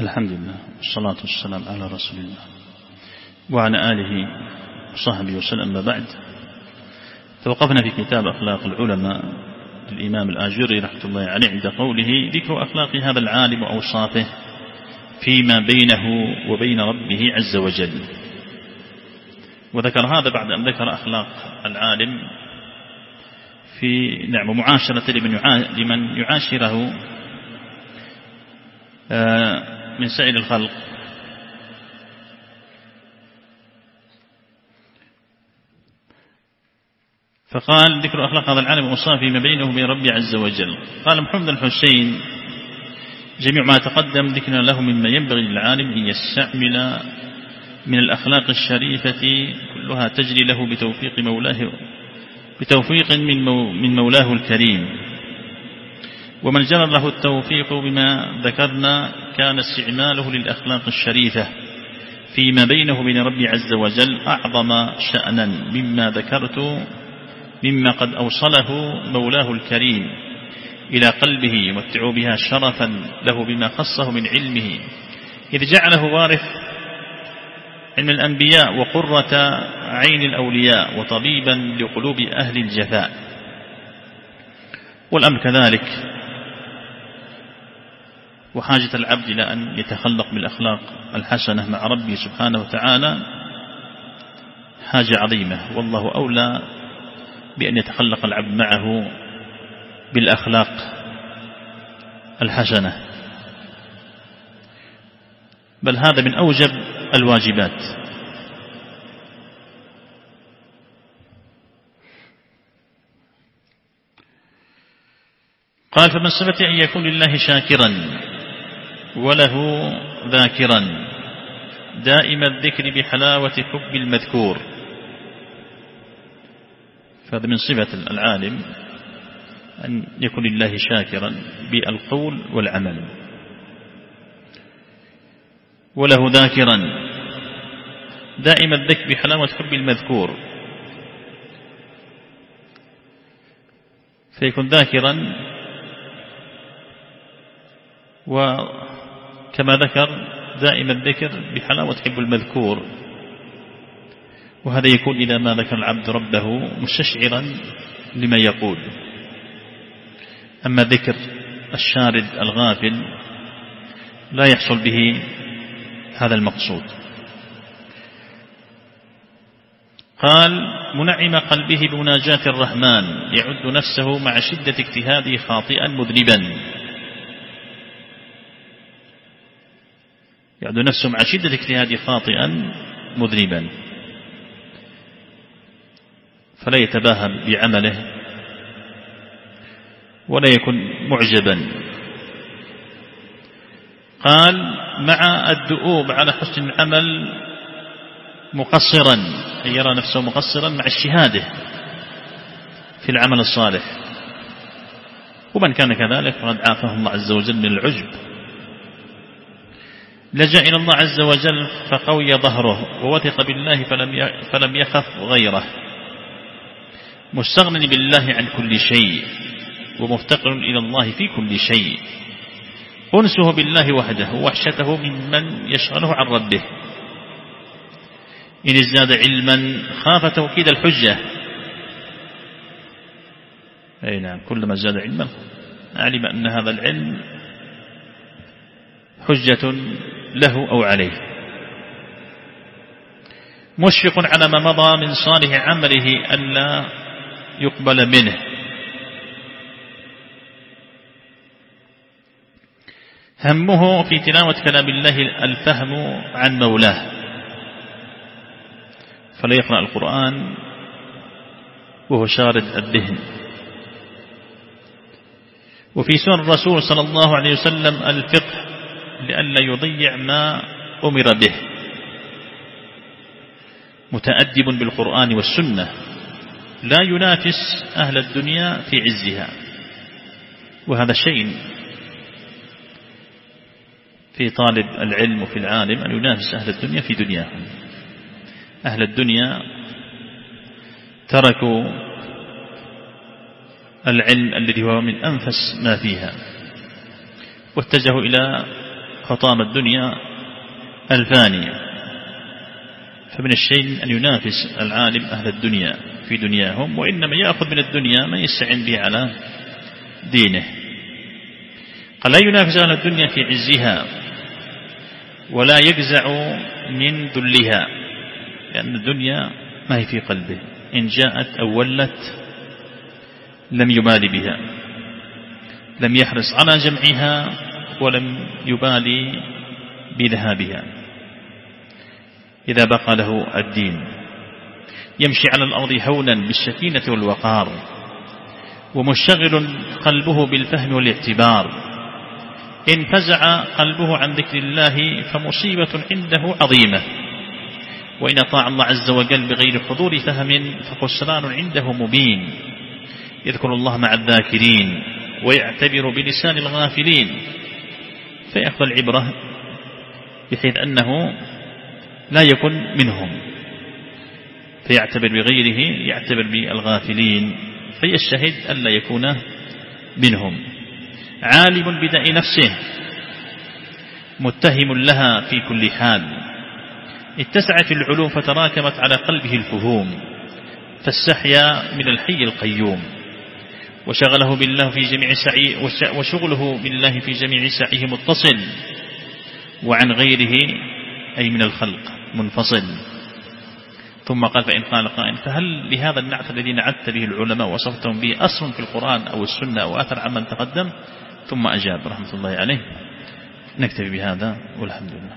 الحمد لله والصلاة والسلام على رسول الله وعلى آله وصحبه وسلم. ما بعد، توقفنا في كتاب أخلاق العلماء للإمام الآجري رحمة الله عليه عند قوله: ذكر أخلاق هذا العالم وأوصافه فيما بينه وبين ربه عز وجل. وذكر هذا بعد أن ذكر أخلاق العالم في معاشرة لمن يعاشره من سائر الخلق. فقال: ذكر أخلاق هذا العالم وأوصافه فيما بينه وبين ربه عز وجل. قال محمد الحسين: جميع ما تقدم ذكرنا له مما ينبغي للعالم أن يستعمل من الأخلاق الشريفة كلها تجري له بتوفيق من مولاه الكريم. ومن جرى له التوفيق بما ذكرنا كان استعماله للأخلاق الشريفة فيما بينه وبين ربه عز وجل أعظم شأنا مما ذكرت، مما قد أوصله مولاه الكريم إلى قلبه ومتعوا بها شرفا له بما خصه من علمه، إذ جعله وارث علم الأنبياء وقرة عين الأولياء وطبيبا لقلوب أهل الجفاء. والأمر كذلك، وحاجة العبد إلى أن يتخلق بالأخلاق الحسنة مع ربه سبحانه وتعالى حاجة عظيمة، والله أولى بأن يتخلق العبد معه بالأخلاق الحسنة، بل هذا من أوجب الواجبات. قال: فمن ثبت أن يكون لله شاكرا وله ذاكرا دائم الذكر بحلاوة حب المذكور، فهذا من صفة العالم أن يكون لله شاكرا بالقول والعمل، وله ذاكرا دائم الذكر بحلاوة حب المذكور، فيكون ذاكرا وكما ذكر دائم الذكر بحلاوة حب المذكور. وهذا يكون إذا ما ذكر العبد ربه مستشعرا لما يقول. أما ذكر الشارد الغافل لا يحصل به هذا المقصود. قال: منعم قلبه بمناجاة الرحمن يعد نفسه مع شدة اجتهاده خاطئا مذنبا، يعد نفسه مع شدة اجتهاده خاطئا مذنبا، فلا يتباهى بعمله ولا يكن معجبا. قال: مع الدؤوب على حسن العمل مقصرا، أن يرى نفسه مقصرا مع اجتهاده في العمل الصالح. ومن كان كذلك فقد عافاه الله عز وجل من العجب، لجأ إلى الله عز وجل فقوي ظهره ووثق بالله فلم يخف غيره، مستغن بالله عن كل شيء ومفتقر إلى الله في كل شيء، أنسه بالله وحده ووحشته ممن يشغله عن ربه. إن ازداد علما خاف توكيد الحجة، أي نعم، كلما زاد علما علم أن هذا العلم حجة له أو عليه. مشفق على ما مضى من صالح عمله ألا يقبل منه، همه في تلاوة كلام الله الفهم عن مولاه، فلا يقرأ القرآن وهو شارد الذهن. وفي سنن الرسول صلى الله عليه وسلم الفقه لئلا يضيع ما أمر به، متأدب بالقرآن والسنة، لا ينافس أهل الدنيا في عزها. وهذا شيء في طالب العلم وفي العالم أن ينافس أهل الدنيا في دنياهم. أهل الدنيا تركوا العلم الذي هو من أنفس ما فيها واتجهوا إلى خطام الدنيا الفاني. فمن الشيء أن ينافس العالم أهل الدنيا في دنياهم، وإنما يأخذ من الدنيا ما يستعين به على دينه. قال لا ينافس أهل الدنيا في عزها ولا يجزع من ذلها، لأن الدنيا ما هي في قلبه، إن جاءت أو ولت لم يبالي بها، لم يحرص على جمعها ولم يبالي بذهابها إذا بقى له الدين. يمشي على الأرض هونا بالسكينة والوقار، ومشغل قلبه بالفهم والاعتبار. إن فزع قلبه عن ذكر الله فمصيبة عنده عظيمة، وإن أطاع الله عز وجل بغير حضور فهم فخسران عنده مبين. يذكر الله مع الذاكرين ويعتبر بلسان الغافلين، فيأخذ العبرة بحيث أنه لا يكن منهم، فيعتبر بغيره، يعتبر بالغافلين، فيجتهد ألا يكون منهم. عالم بداء نفسه متهم لها في كل حال، اتسعت العلوم فتراكمت على قلبه الفهوم، فاستحيا من الحي القيوم، وشغله بالله في جميع سعيه، وشغله بالله في جميع سعيه متصل، وعن غيره أي من الخلق منفصل. ثم قال فإن قال قائل فهل لهذا النعت الذي نعت به العلماء وصفتهم به أصل في القرآن أو السنة أو أثر عمن تقدم؟ ثم أجاب رحمة الله عليه. نكتفي بهذا والحمد لله.